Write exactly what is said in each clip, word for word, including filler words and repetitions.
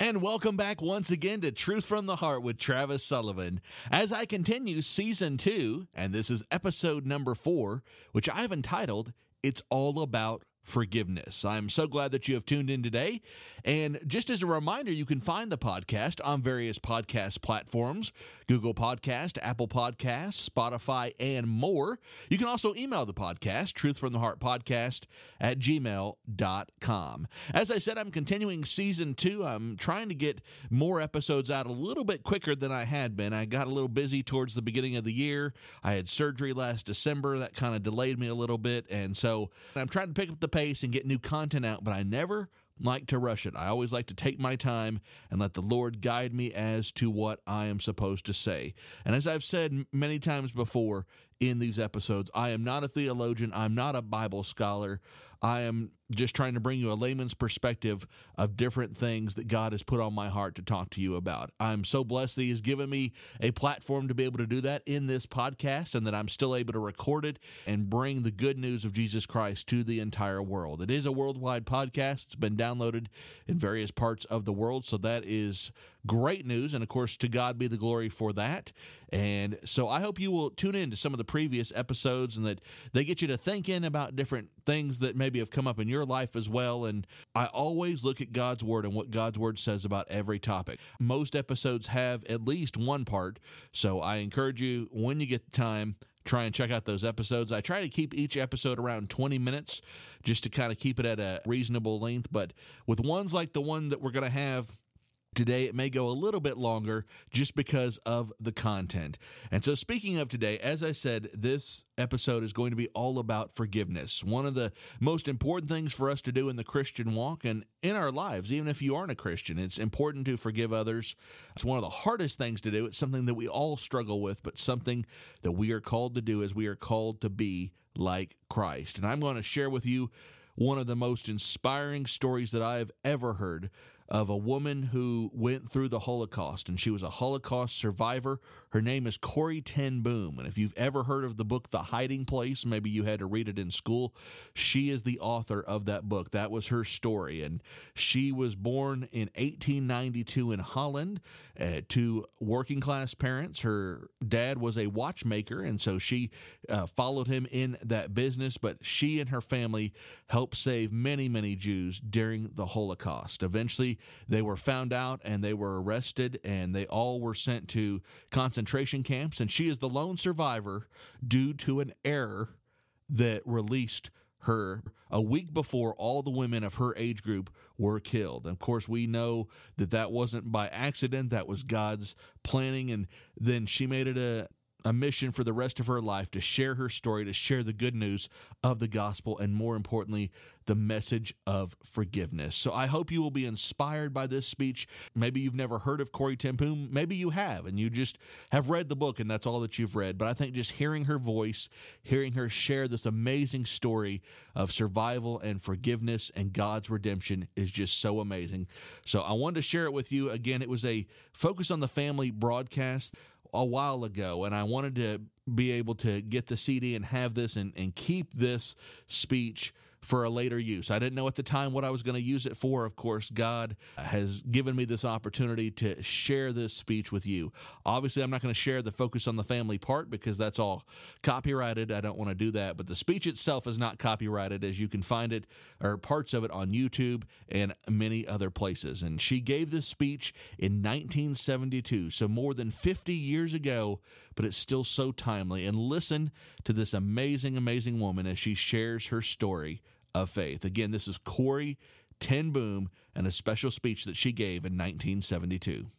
And welcome back once again to Truth from the Heart with Travis Sullivan. As I continue season two, and this is episode number four, which I've entitled, It's All About Forgiveness. I'm so glad that you have tuned in today. And just as a reminder, you can find the podcast on various podcast platforms, Google Podcast, Apple Podcasts, Spotify, and more. You can also email the podcast, Truth from the Heart Podcast at gmail dot com. As I said, I'm continuing season two. I'm trying to get more episodes out a little bit quicker than I had been. I got a little busy towards the beginning of the year. I had surgery last December. That kind of delayed me a little bit. And so I'm trying to pick up the pace and get new content out, but I never like to rush it. I always like to take my time and let the Lord guide me as to what I am supposed to say. And as I've said many times before in these episodes, I am not a theologian. I'm not a Bible scholar. I am just trying to bring you a layman's perspective of different things that God has put on my heart to talk to you about. I'm so blessed that He has given me a platform to be able to do that in this podcast, and that I'm still able to record it and bring the good news of Jesus Christ to the entire world. It is a worldwide podcast. It's been downloaded in various parts of the world, so that is great news, and of course, to God be the glory for that. And so I hope you will tune in to some of the previous episodes and that they get you to thinking about different things that maybe have come up in your life as well. And I always look at God's Word and what God's Word says about every topic. Most episodes have at least one part, so I encourage you, when you get the time, try and check out those episodes. I try to keep each episode around twenty minutes just to kind of keep it at a reasonable length, but with ones like the one that we're going to have today, it may go a little bit longer just because of the content. And so speaking of today, as I said, this episode is going to be all about forgiveness. One of the most important things for us to do in the Christian walk and in our lives, even if you aren't a Christian, it's important to forgive others. It's one of the hardest things to do. It's something that we all struggle with, but something that we are called to do as we are called to be like Christ. And I'm going to share with you one of the most inspiring stories that I have ever heard of a woman who went through the Holocaust, and she was a Holocaust survivor. Her name is Corrie ten Boom, and if you've ever heard of the book The Hiding Place, maybe you had to read it in school, she is the author of that book. That was her story, and she was born in eighteen ninety-two in Holland uh, to working-class parents. Her dad was a watchmaker, and so she uh, followed him in that business, but she and her family helped save many, many Jews during the Holocaust. Eventually, they were found out and they were arrested, and they all were sent to concentration camps, and she is the lone survivor due to an error that released her a week before all the women of her age group were killed. And of course, we know that that wasn't by accident. That was God's planning, and then she made it a a mission for the rest of her life to share her story, to share the good news of the gospel, and more importantly, the message of forgiveness. So I hope you will be inspired by this speech. Maybe you've never heard of Corrie ten Boom. Maybe you have, and you just have read the book, and that's all that you've read. But I think just hearing her voice, hearing her share this amazing story of survival and forgiveness and God's redemption is just so amazing. So I wanted to share it with you. Again, it was a Focus on the Family broadcast a while ago, and I wanted to be able to get the C D and have this and, and keep this speech for a later use. I didn't know at the time what I was going to use it for. Of course, God has given me this opportunity to share this speech with you. Obviously, I'm not going to share the Focus on the Family part because that's all copyrighted. I don't want to do that. But the speech itself is not copyrighted, as you can find it, or parts of it, on YouTube and many other places. And she gave this speech in nineteen seventy-two, so more than fifty years ago, but it's still so timely. And listen to this amazing, amazing woman as she shares her story of faith. Again, this is Corrie ten Boom and a special speech that she gave in nineteen seventy-two.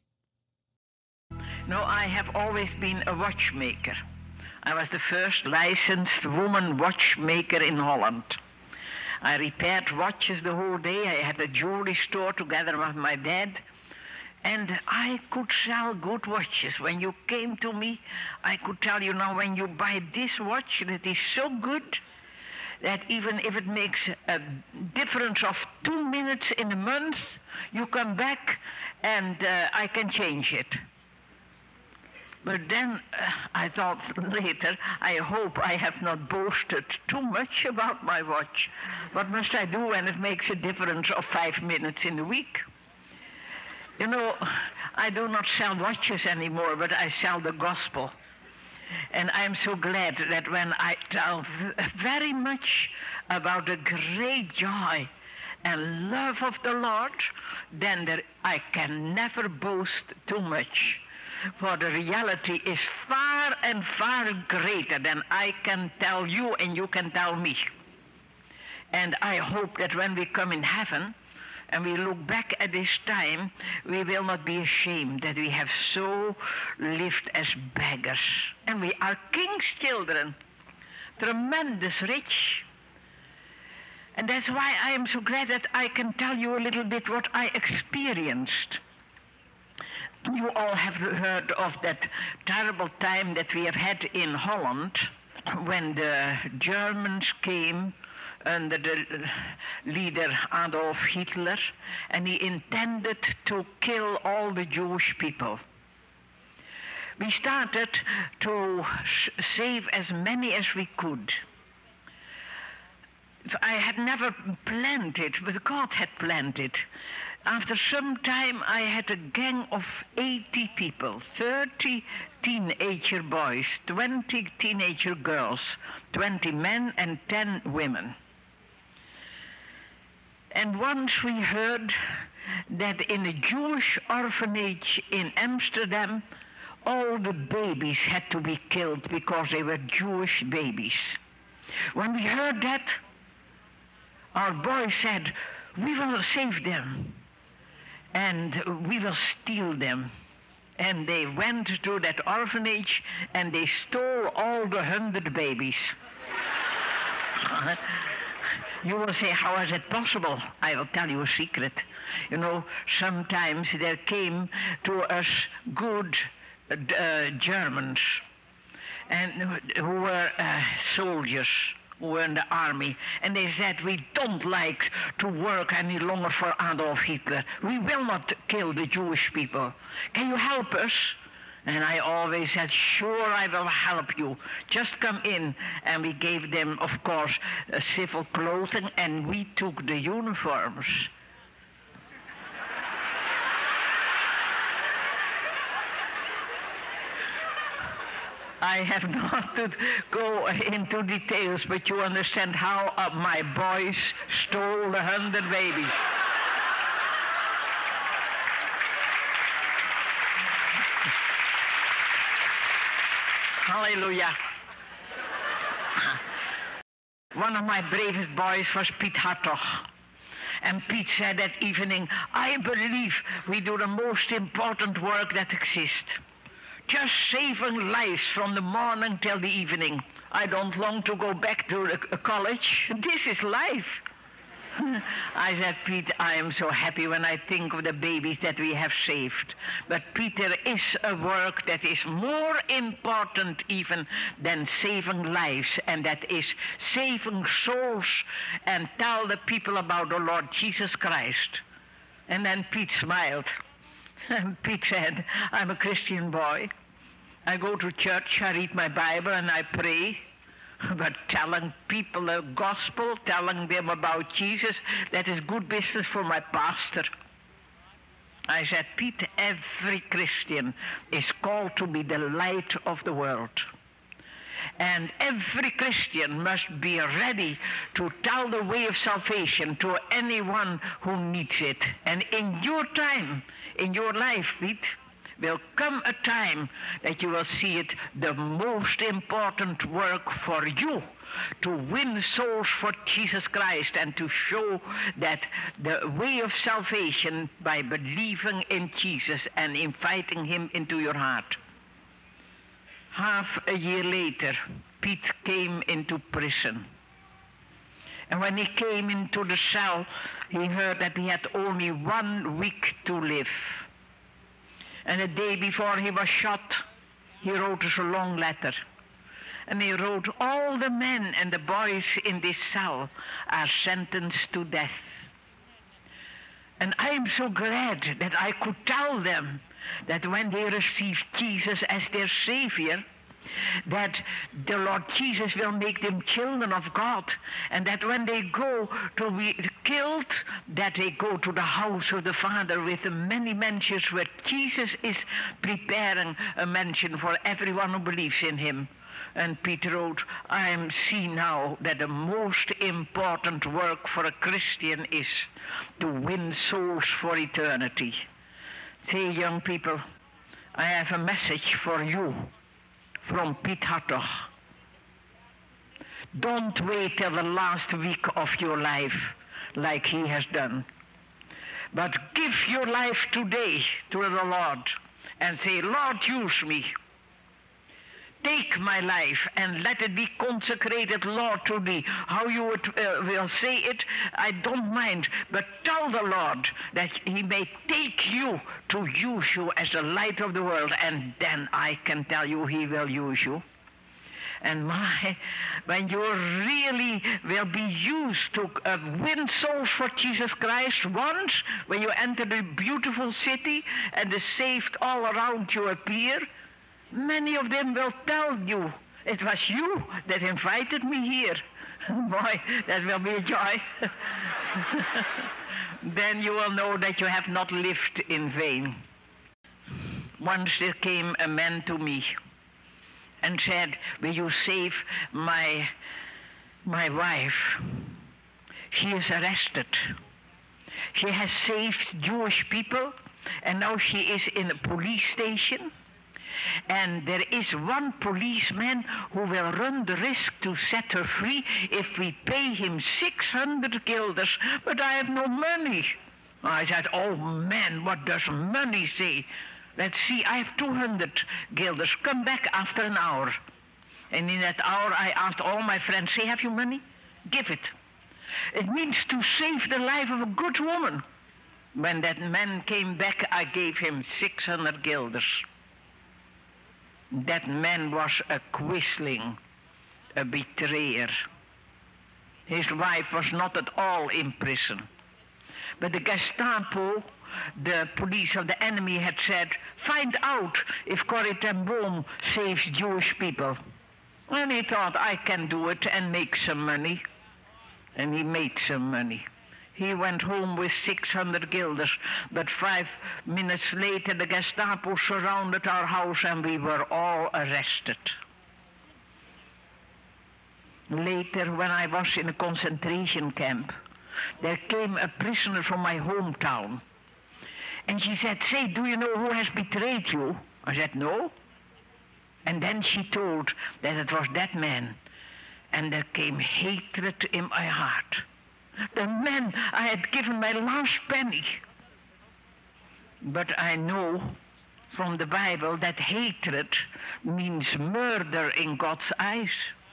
No, I have always been a watchmaker. I was the first licensed woman watchmaker in Holland. I repaired watches the whole day. I had a jewelry store together with my dad. And I could sell good watches. When you came to me, I could tell you, now when you buy this watch that is so good that even if it makes a difference of two minutes in a month, you come back and uh, I can change it. But then uh, I thought later, I hope I have not boasted too much about my watch. What must I do when it makes a difference of five minutes in a week? You know, I do not sell watches anymore, but I sell the gospel. And I'm so glad that when I tell very much about the great joy and love of the Lord, then there, I can never boast too much. For the reality is far and far greater than I can tell you and you can tell me. And I hope that when we come in heaven and we look back at this time, we will not be ashamed that we have so lived as beggars. And we are king's children, tremendous rich. And that's why I am so glad that I can tell you a little bit what I experienced. You all have heard of that terrible time that we have had in Holland when the Germans came under the leader Adolf Hitler, and he intended to kill all the Jewish people. We started to save as many as we could. I had never planned it, but God had planned it. After some time, I had a gang of eighty people, thirty teenager boys, twenty teenager girls, twenty men and ten women. And once we heard that in a Jewish orphanage in Amsterdam, all the babies had to be killed because they were Jewish babies. When we heard that, our boy said, we will save them and we will steal them. And they went to that orphanage and they stole all the hundred babies. You will say, how is it possible? I will tell you a secret. You know, sometimes there came to us good uh, Germans and who were uh, soldiers, who were in the army, and they said, we don't like to work any longer for Adolf Hitler. We will not kill the Jewish people. Can you help us? And I always said, sure, I will help you. Just come in. And we gave them, of course, uh, civil clothing, and we took the uniforms. I have not to go into details, but you understand how uh, my boys stole the hundred babies. Hallelujah. One of my bravest boys was Piet Hartog. And Piet said that evening, I believe we do the most important work that exists. Just saving lives from the morning till the evening. I don't long to go back to the college. This is life. I said, Piet, I am so happy when I think of the babies that we have saved. But Peter, is a work that is more important even than saving lives, and that is saving souls and tell the people about the Lord Jesus Christ. And then Piet smiled. And Piet said, I'm a Christian boy. I go to church, I read my Bible, and I pray. But telling people the gospel, telling them about Jesus, that is good business for my pastor. I said, Piet, every Christian is called to be the light of the world. And every Christian must be ready to tell the way of salvation to anyone who needs it. And in your time, in your life, Piet, will come a time that you will see it the most important work for you to win souls for Jesus Christ and to show that the way of salvation by believing in Jesus and inviting him into your heart. Half a year later, Piet came into prison. And when he came into the cell, he heard that he had only one week to live. And the day before he was shot, he wrote us a long letter. And he wrote, all the men and the boys in this cell are sentenced to death. And I am so glad that I could tell them that when they received Jesus as their Savior, that the Lord Jesus will make them children of God, and that when they go to be killed, that they go to the house of the Father with many mansions, where Jesus is preparing a mansion for everyone who believes in him. And Peter wrote, I am see now that the most important work for a Christian is to win souls for eternity. Say, young people, I have a message for you from Piet Hartog. Don't wait till the last week of your life like he has done, but give your life today to the Lord and say, Lord, use me. Take my life and let it be consecrated, Lord, to thee. How you would, uh, will say it, I don't mind, but tell the Lord that he may take you to use you as the light of the world, and then I can tell you he will use you. And my, when you really will be used to uh, win souls for Jesus Christ once, when you enter the beautiful city and the saved all around you appear, many of them will tell you, it was you that invited me here. Boy, that will be a joy. Then you will know that you have not lived in vain. Once there came a man to me and said, will you save my, my wife? She is arrested. She has saved Jewish people, and now she is in a police station. And there is one policeman who will run the risk to set her free if we pay him six hundred guilders, but I have no money. I said, oh man, what does money say? Let's see, I have two hundred guilders. Come back after an hour. And in that hour I asked all my friends, say, have you money? Give it. It means to save the life of a good woman. When that man came back, I gave him six hundred guilders. That man was a quisling, a betrayer. His wife was not at all in prison. But the Gestapo, the police of the enemy, had said, find out if Corrie ten Boom saves Jewish people. And he thought, I can do it and make some money. And he made some money. He went home with six hundred guilders, but five minutes later the Gestapo surrounded our house and we were all arrested. Later, when I was in a concentration camp, there came a prisoner from my hometown. And she said, say, do you know who has betrayed you? I said, no. And then she told that it was that man. And there came hatred in my heart. The man I had given my last penny. But I know from the Bible that hatred means murder in God's eyes.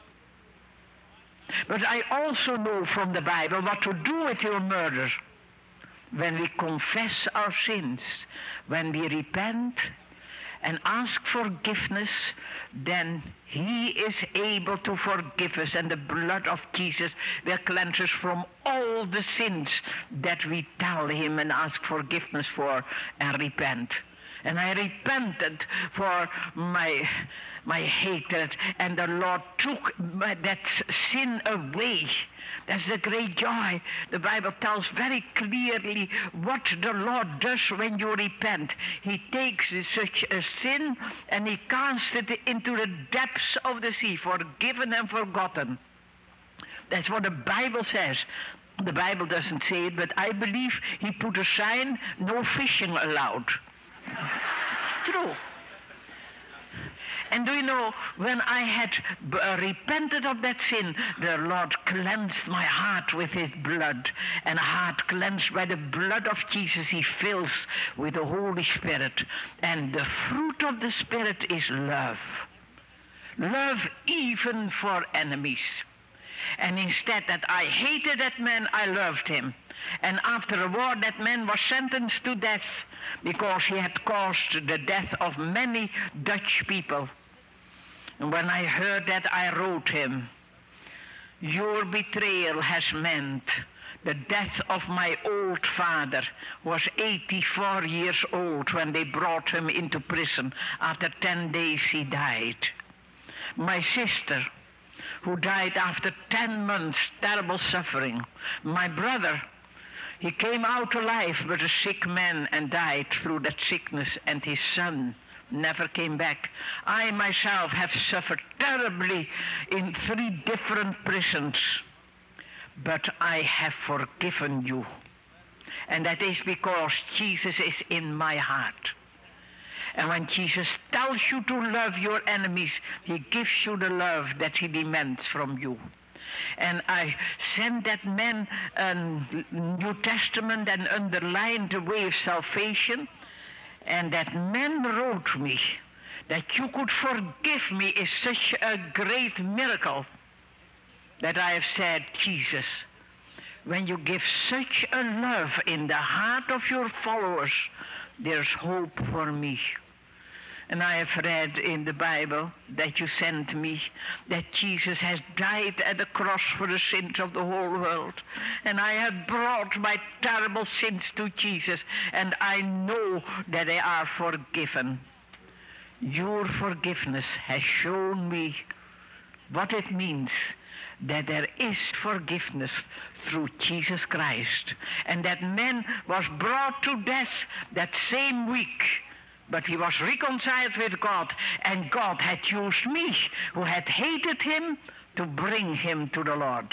But I also know from the Bible what to do with your murder. When we confess our sins, when we repent and ask forgiveness, then he is able to forgive us, and the blood of Jesus will cleanse us from all the sins that we tell him and ask forgiveness for and repent. And I repented for my my hatred, and the Lord took my, that sin away. That's the great joy. The Bible tells very clearly what the Lord does when you repent. He takes such a sin and he casts it into the depths of the sea, forgiven and forgotten. That's what the Bible says. The Bible doesn't say it, but I believe he put a sign, no fishing allowed. True. And do you know, when I had uh, repented of that sin, the Lord cleansed my heart with his blood. And a heart cleansed by the blood of Jesus, he fills with the Holy Spirit. And the fruit of the Spirit is love. Love even for enemies. And instead that I hated that man, I loved him. And after a war, that man was sentenced to death because he had caused the death of many Dutch people. And when I heard that, I wrote him, your betrayal has meant the death of my old father, who was eighty-four years old when they brought him into prison. After ten days he died. My sister, who died after ten months, terrible suffering. My brother, he came out alive but a sick man and died through that sickness, and his son never came back. I myself have suffered terribly in three different prisons, but I have forgiven you. And that is because Jesus is in my heart. And when Jesus tells you to love your enemies, he gives you the love that he demands from you. And I sent that man a New Testament and underlined the way of salvation. And that man wrote me that you could forgive me is such a great miracle that I have said, Jesus, when you give such a love in the heart of your followers, there's hope for me. And I have read in the Bible that you sent me that Jesus has died at the cross for the sins of the whole world. And I have brought my terrible sins to Jesus, and I know that they are forgiven. Your forgiveness has shown me what it means that there is forgiveness through Jesus Christ. And that man was brought to death that same week, but he was reconciled with God, and God had used me, who had hated him, to bring him to the Lord.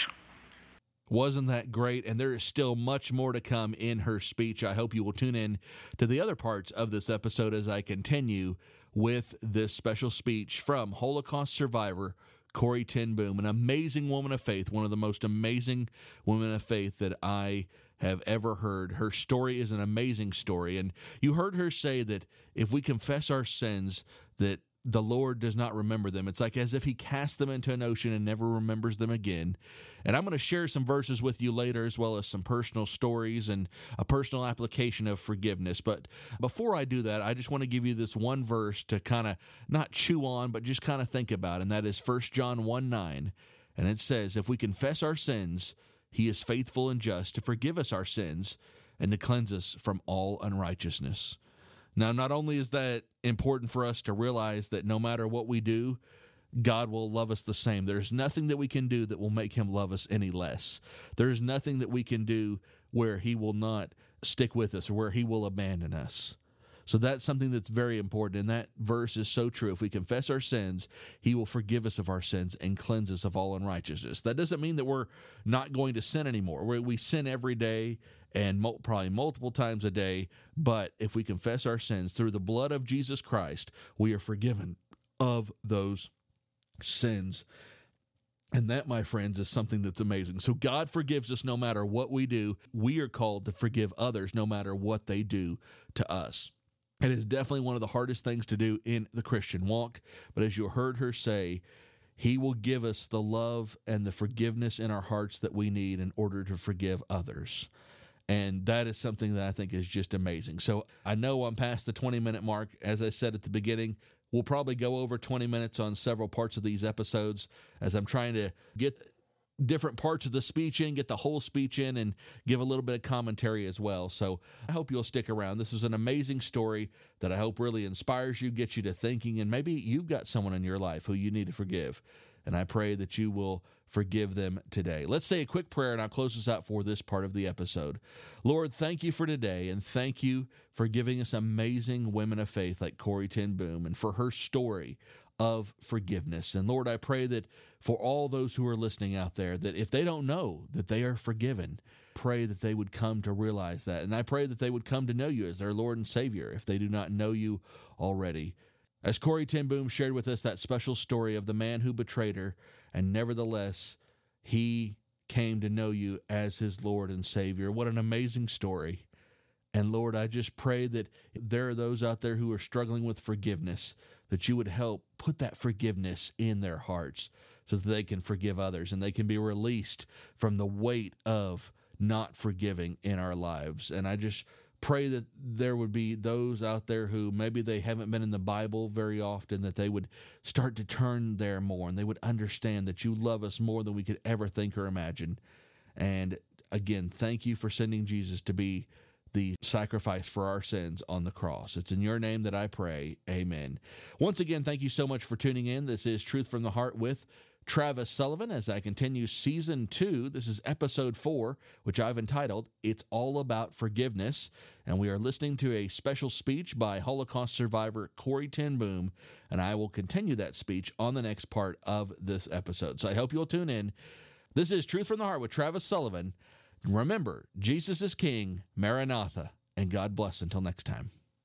Wasn't that great? And there is still much more to come in her speech. I hope you will tune in to the other parts of this episode as I continue with this special speech from Holocaust survivor Corrie ten Boom, an amazing woman of faith, one of the most amazing women of faith that I have ever heard. Her story is an amazing story, and you heard her say that if we confess our sins, that the Lord does not remember them. It's like as if he cast them into an ocean and never remembers them again. And I'm going to share some verses with you later, as well as some personal stories and a personal application of forgiveness. But before I do that, I just want to give you this one verse to kind of not chew on, but just kind of think about, and that is First John one nine. And it says, if we confess our sins, he is faithful and just to forgive us our sins and to cleanse us from all unrighteousness. Now, not only is that important for us to realize that no matter what we do, God will love us the same. There's nothing that we can do that will make him love us any less. There's nothing that we can do where he will not stick with us or where he will abandon us. So that's something that's very important, and that verse is so true. If we confess our sins, he will forgive us of our sins and cleanse us of all unrighteousness. That doesn't mean that we're not going to sin anymore. We, we sin every day and mo- probably multiple times a day, but if we confess our sins through the blood of Jesus Christ, we are forgiven of those sins. And that, my friends, is something that's amazing. So God forgives us no matter what we do. We are called to forgive others no matter what they do to us. It is definitely one of the hardest things to do in the Christian walk. But as you heard her say, he will give us the love and the forgiveness in our hearts that we need in order to forgive others. And that is something that I think is just amazing. So I know I'm past the twenty-minute mark. As I said at the beginning, we'll probably go over twenty minutes on several parts of these episodes as I'm trying to get different parts of the speech in, get the whole speech in, and give a little bit of commentary as well. So I hope you'll stick around. This is an amazing story that I hope really inspires you, gets you to thinking, and maybe you've got someone in your life who you need to forgive. And I pray that you will forgive them today. Let's say a quick prayer, and I'll close this out for this part of the episode. Lord, thank you for today, and thank you for giving us amazing women of faith like Corrie ten Boom, and for her story of forgiveness. And Lord, I pray that for all those who are listening out there, that if they don't know that they are forgiven, pray that they would come to realize that. And I pray that they would come to know you as their Lord and Savior if they do not know you already. As Corrie ten Boom shared with us that special story of the man who betrayed her, and nevertheless, he came to know you as his Lord and Savior. What an amazing story. And Lord, I just pray that there are those out there who are struggling with forgiveness, that you would help put that forgiveness in their hearts so that they can forgive others and they can be released from the weight of not forgiving in our lives. And I just pray that there would be those out there who maybe they haven't been in the Bible very often, that they would start to turn there more and they would understand that you love us more than we could ever think or imagine. And again, thank you for sending Jesus to be the sacrifice for our sins on the cross. It's in your name that I pray. Amen. Once again, thank you so much for tuning in. This is Truth from the Heart with Travis Sullivan as I continue season two. This is episode four, which I've entitled, It's All About Forgiveness. And we are listening to a special speech by Holocaust survivor Corrie ten Boom, and I will continue that speech on the next part of this episode. So I hope you'll tune in. This is Truth from the Heart with Travis Sullivan. Remember, Jesus is King, Maranatha, and God bless until next time.